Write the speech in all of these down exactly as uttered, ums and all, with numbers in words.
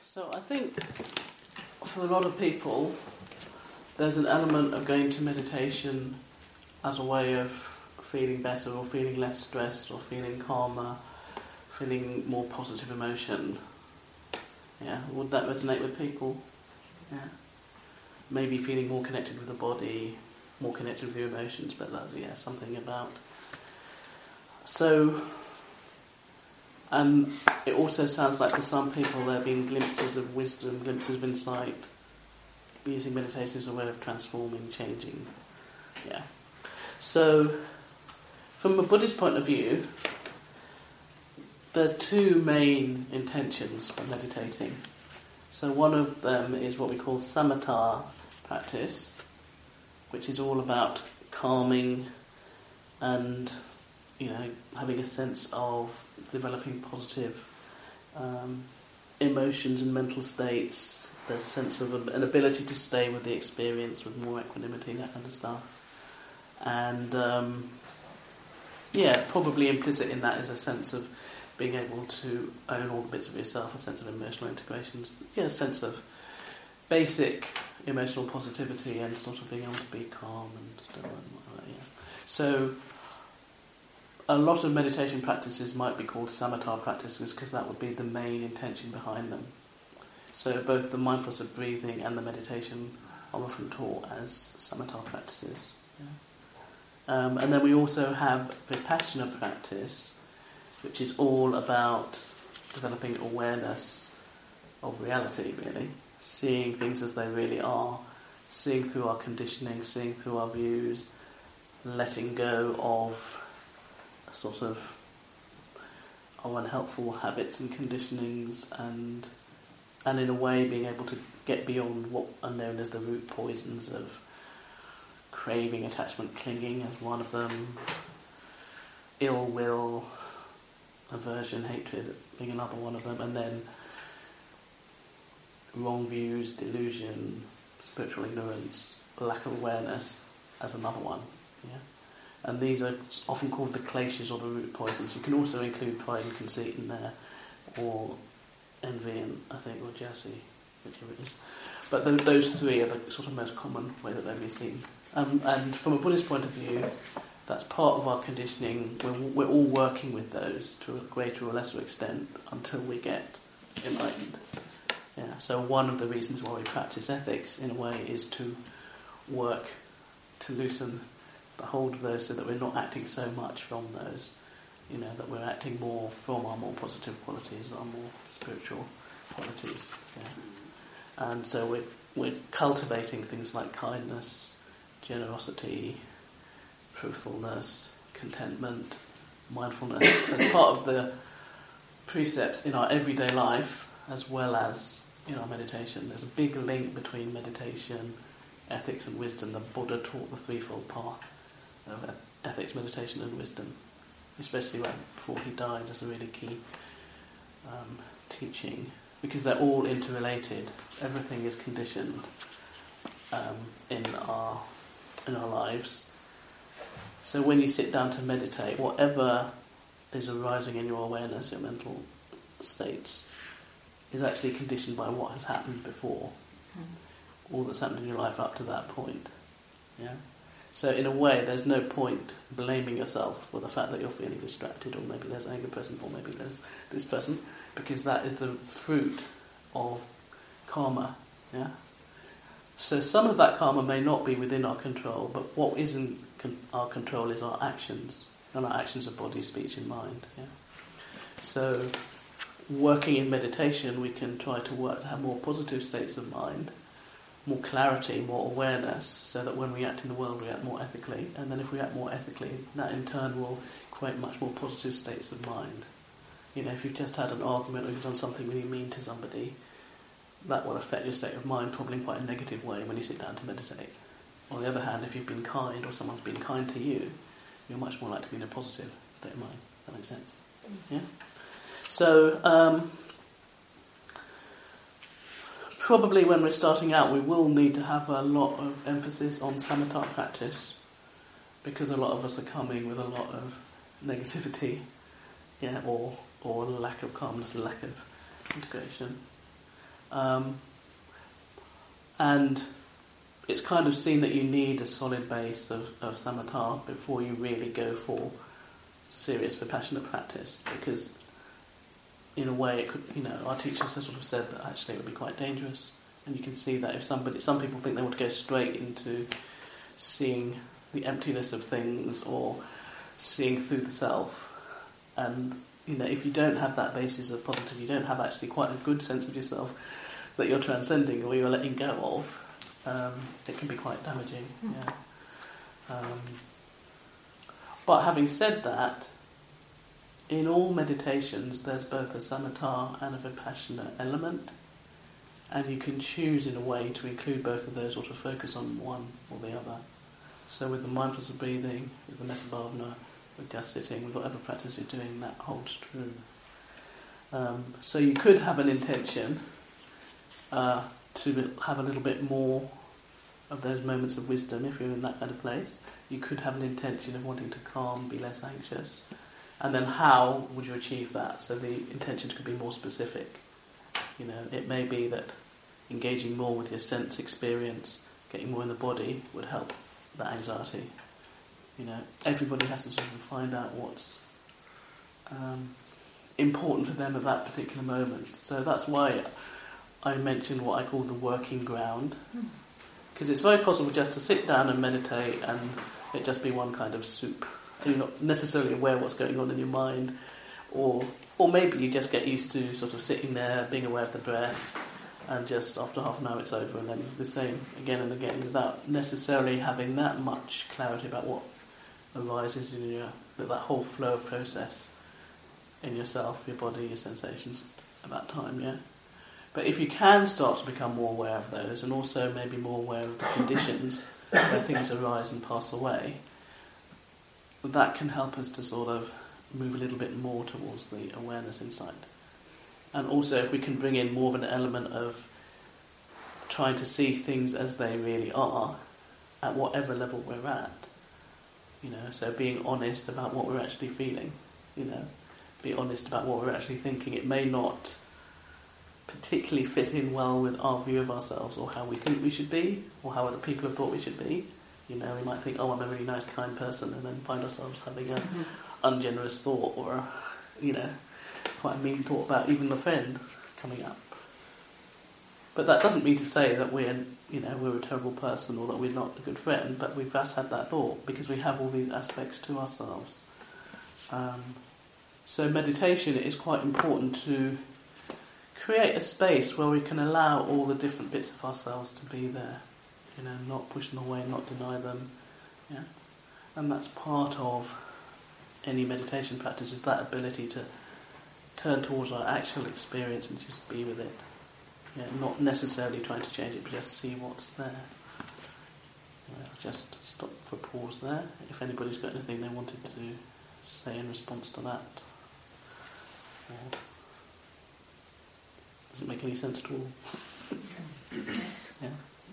So I think for a lot of people, there's an element of going to meditation as a way of feeling better or feeling less stressed or feeling calmer, feeling more positive emotion. Yeah, would that resonate with people? Yeah. Maybe feeling more connected with the body, more connected with your emotions, but that's, yeah, something about. So, and it also sounds like for some people there have been glimpses of wisdom, glimpses of insight, using meditation as a way of transforming, changing. Yeah. So, from a Buddhist point of view, there's two main intentions for meditating. So one of them is what we call samatha practice, which is all about calming and, you know, having a sense of developing positive um, emotions and mental states. There's a sense of an ability to stay with the experience with more equanimity, that kind of stuff. And um, yeah, probably implicit in that is a sense of being able to own all the bits of yourself, a sense of emotional integration, yeah, a sense of basic emotional positivity and sort of being able to be calm and stuff like that, yeah. So a lot of meditation practices might be called samatha practices because that would be the main intention behind them. So both the mindfulness of breathing and the meditation are often taught as samatha practices. Yeah. Um, and then we also have vipassana practice, which is all about developing awareness of reality, really. Seeing things as they really are, seeing through our conditioning, seeing through our views, letting go of sort of our unhelpful habits and conditionings, and and in a way being able to get beyond what are known as the root poisons of craving, attachment, clinging as one of them, ill will, aversion, hatred being another one of them, and then wrong views, delusion, spiritual ignorance, lack of awareness as another one. Yeah, and these are often called the kleshas or the root poisons. You can also include pride and conceit in there, or envy and I think or jealousy, whichever it is. But the, those three are the sort of most common way that they'd be seen. Um, and from a Buddhist point of view, that's part of our conditioning. We're, we're all working with those to a greater or lesser extent until we get enlightened. Yeah. So one of the reasons why we practice ethics, in a way, is to work to loosen the hold of those, so that we're not acting so much from those. You know, that we're acting more from our more positive qualities, our more spiritual qualities. Yeah. And so we're we're cultivating things like kindness, generosity, truthfulness, contentment, mindfulness as part of the precepts in our everyday life as well as in our meditation. There's a big link between meditation, ethics and wisdom. The Buddha taught the threefold path of ethics, meditation and wisdom, especially when, before he died, as a really key um, teaching, because they're all interrelated. Everything is conditioned um, in our in our lives. So when you sit down to meditate, whatever is arising in your awareness, your mental states, is actually conditioned by what has happened before. Mm. All that's happened in your life up to that point. Yeah. So in a way, there's no point blaming yourself for the fact that you're feeling distracted, or maybe there's anger present, or maybe there's this present, because that is the fruit of karma. Yeah. So some of that karma may not be within our control, but what is in con- our control is our actions, and our actions of body, speech and mind. Yeah. So working in meditation, we can try to work to have more positive states of mind, more clarity, more awareness, so that when we act in the world, we act more ethically. And then if we act more ethically, that in turn will create much more positive states of mind. You know, if you've just had an argument or you've done something really mean to somebody, that will affect your state of mind probably in quite a negative way when you sit down to meditate. On the other hand, if you've been kind or someone's been kind to you, you're much more likely to be in a positive state of mind. That makes sense? Yeah? So, um, probably when we're starting out, we will need to have a lot of emphasis on samatha practice, because a lot of us are coming with a lot of negativity, yeah, or or lack of calmness, lack of integration. Um, and it's kind of seen that you need a solid base of, of samatha before you really go for serious Vipassana practice, because in a way it could, you know, our teachers have sort of said that actually it would be quite dangerous, and you can see that if somebody, some people think they want to go straight into seeing the emptiness of things or seeing through the self, and you know, if you don't have that basis of positive, you don't have actually quite a good sense of yourself that you're transcending or you're letting go of, um, it can be quite damaging. Mm. Yeah. Um, but having said that, in all meditations there's both a samatha and a vipassana element, and you can choose in a way to include both of those or to focus on one or the other. So with the mindfulness of breathing, with the metta bhavana, with just sitting, with whatever practice you're doing, that holds true. Um, so you could have an intention uh, to have a little bit more of those moments of wisdom if you're in that kind of place. You could have an intention of wanting to calm, be less anxious. And then how would you achieve that? So the intention could be more specific. You know, it may be that engaging more with your sense experience, getting more in the body, would help that anxiety. You know, everybody has to sort of find out what's um, important for them at that particular moment. So that's why I mentioned what I call the working ground, because it's very possible just to sit down and meditate and it just be one kind of soup, and you're not necessarily aware what's going on in your mind, or or maybe you just get used to sort of sitting there, being aware of the breath, and just after half an hour it's over, and then the same again and again, without necessarily having that much clarity about what arises in your, that whole flow of process in yourself, your body, your sensations at that time, yeah. But if you can start to become more aware of those, and also maybe more aware of the conditions where things arise and pass away, that can help us to sort of move a little bit more towards the awareness insight. And also if we can bring in more of an element of trying to see things as they really are, at whatever level we're at, you know, so being honest about what we're actually feeling, you know, be honest about what we're actually thinking. It may not particularly fit in well with our view of ourselves or how we think we should be or how other people have thought we should be. You know, we might think, oh, I'm a really nice, kind person, and then find ourselves having an mm-hmm. ungenerous thought or, a, you know, quite a mean thought about even a friend coming up. But that doesn't mean to say that we're, you know, we're a terrible person or that we're not a good friend, but we've just had that thought because we have all these aspects to ourselves. Um, so meditation is quite important to create a space where we can allow all the different bits of ourselves to be there, you know, not push them away, not deny them, yeah. And that's part of any meditation practice, is that ability to turn towards our actual experience and just be with it. Yeah, not necessarily trying to change it, but just see what's there. Yeah, just stop for a pause there. If anybody's got anything they wanted to say in response to that. Or does it make any sense at all? Yes. Yeah.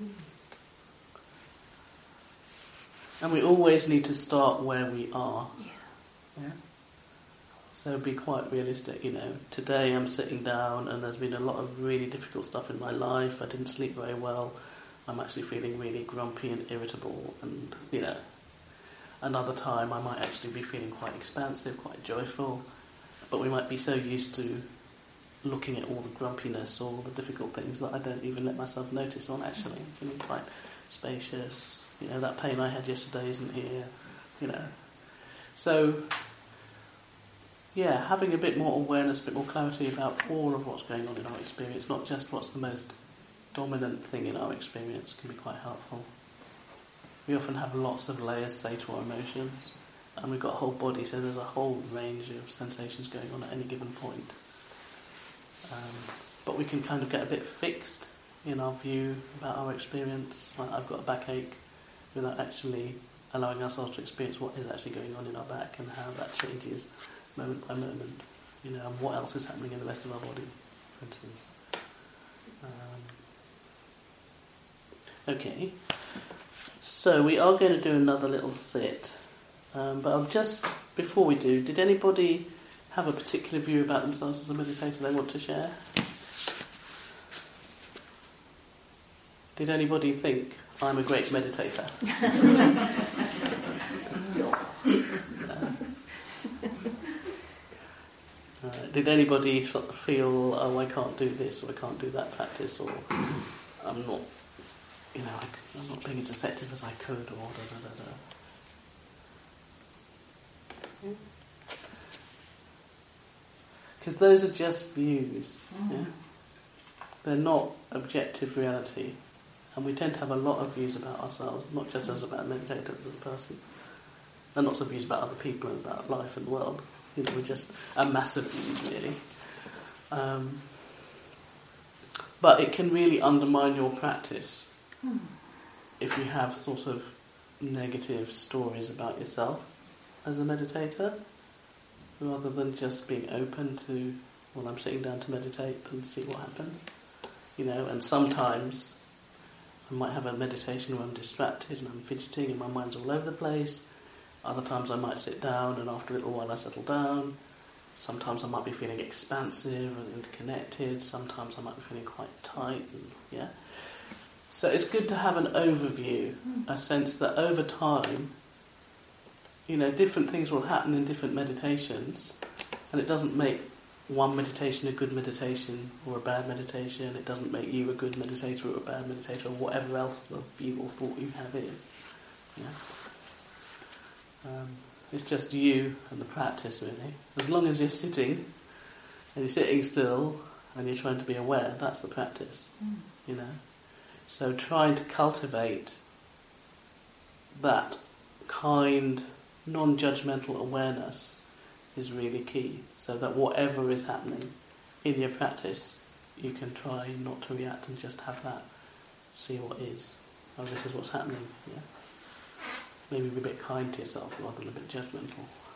And we always need to start where we are. Yeah. Yeah. So be quite realistic, you know. Today I'm sitting down and there's been a lot of really difficult stuff in my life. I didn't sleep very well. I'm actually feeling really grumpy and irritable, and, you know. Another time I might actually be feeling quite expansive, quite joyful, but we might be so used to looking at all the grumpiness, all the difficult things, that I don't even let myself notice on actually. I'm feeling quite spacious. You know, that pain I had yesterday isn't here, you know. So, yeah, having a bit more awareness, a bit more clarity about all of what's going on in our experience, not just what's the most dominant thing in our experience, can be quite helpful. We often have lots of layers, say, to our emotions, and we've got a whole body, so there's a whole range of sensations going on at any given point. Um, but we can kind of get a bit fixed in our view about our experience. Like, I've got a backache, without actually allowing ourselves to experience what is actually going on in our back and how that changes moment by moment, you know, and what else is happening in the rest of our body, for instance. Um, okay, so we are going to do another little sit, um, but I'll just, before we do, did anybody have a particular view about themselves as a meditator they want to share? Did anybody think I'm a great meditator? Uh, did anybody feel, oh, I can't do this or I can't do that practice, or I'm not, you know, I, I'm not being as effective as I could, or da da da da? Because those are just views. Mm. Yeah? They're not objective reality, and we tend to have a lot of views about ourselves, not just as about meditators as a person, and lots of views about other people and about life and the world. You know, we're just a massive views, really. Um, but it can really undermine your practice hmm. if you have sort of negative stories about yourself as a meditator, rather than just being open to, well, I'm sitting down to meditate and see what happens. You know, and sometimes I might have a meditation where I'm distracted and I'm fidgeting and my mind's all over the place. Other times I might sit down and after a little while I settle down. Sometimes I might be feeling expansive and interconnected. Sometimes I might be feeling quite tight. And, yeah. So it's good to have an overview, a sense that over time, you know, different things will happen in different meditations, and it doesn't make one meditation a good meditation or a bad meditation. It doesn't make you a good meditator or a bad meditator or whatever else the view or thought you have is. Yeah. Um, it's just you and the practice, really. As long as you're sitting, and you're sitting still, and you're trying to be aware, that's the practice, mm. you know. So trying to cultivate that kind, non-judgmental awareness is really key, so that whatever is happening in your practice, you can try not to react and just have that, see what is. Oh, this is what's happening, yeah. Maybe be a bit kind to yourself rather than a bit judgmental.